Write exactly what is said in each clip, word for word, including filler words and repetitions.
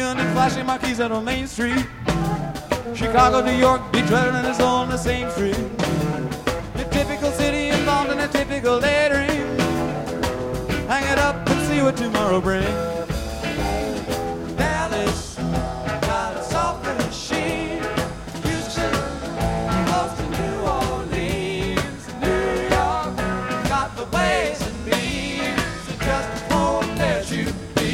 neon and flashing marquees out on Main Street. Chicago, New York, Detroit, and it's all on the same street. A typical city involved in a typical daydream. Hang it up and see what tomorrow brings. Dallas got a soft sheen. Houston, Boston, New Orleans, New York got the ways and means that just won't let you be.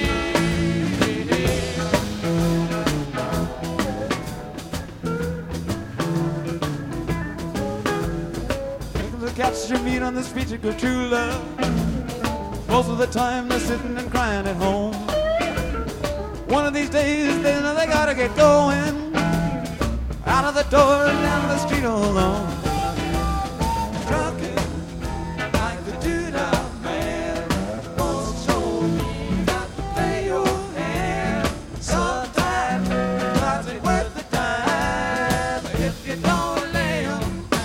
Catch your meat on the streets of true love. Most of the time they're sitting and crying at home. One of these days they know they gotta get going. Out of the door and down the street all alone. Trucking like the dude out man. Most told me got to play your hand. Sometimes lives ain't worth the time if you don't lay 'em.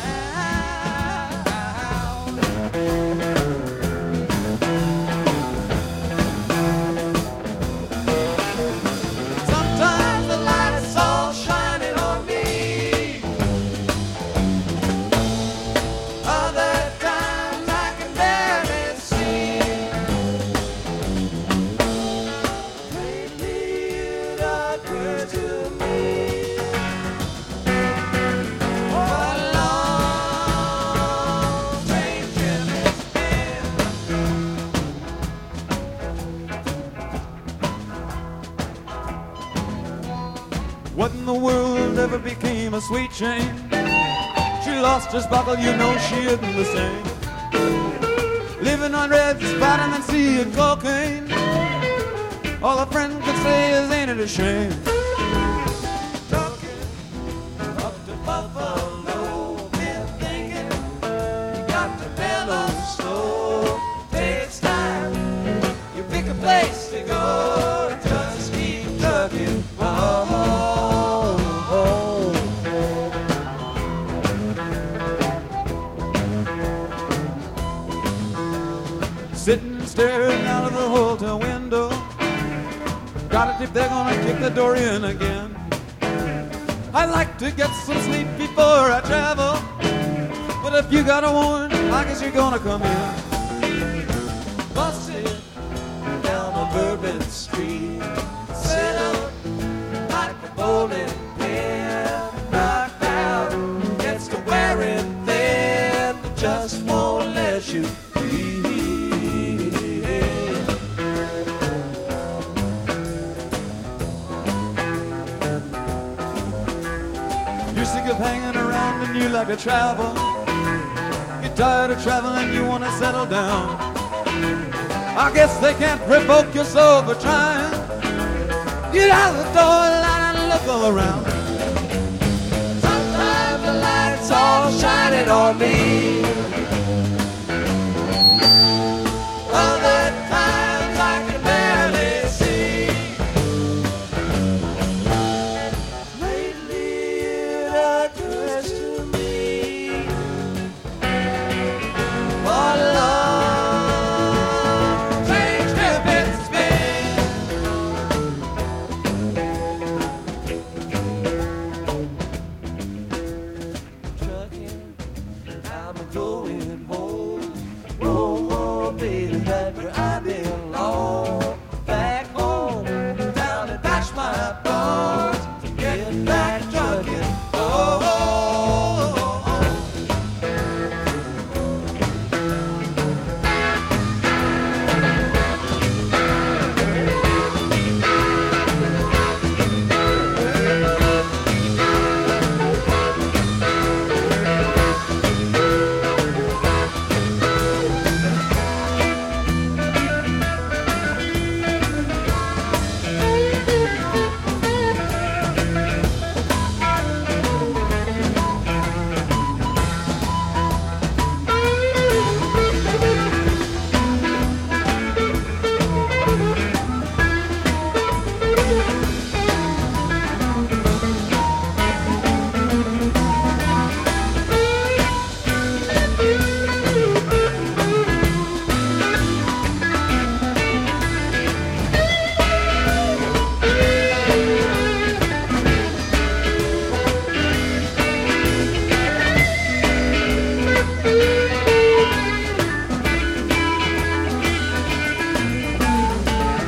What in the world ever became a sweet chain? She lost her sparkle, you know she isn't the same. Living on red spot and then sea of cocaine. All a friend could say is, ain't it a shame? Trucking up to Buffalo, been thinking you got to mellow slow. Takes time, you pick a place to go, just keep trucking. Oh. Sitting staring out of the hotel window. Got it if they're gonna kick the door in again. I like to get some sleep before I travel, but if you got a woman, I guess you're gonna come in. Busted down a Bourbon Street, set up like a bowling pin. Knocked out, gets to wearing thin, but just won't let you be. You're sick of hanging around and you like to travel. You're tired of traveling, you want to settle down. I guess they can't provoke your soul for trying. Get out of the door and look all around. Sometimes the lights all shining on me.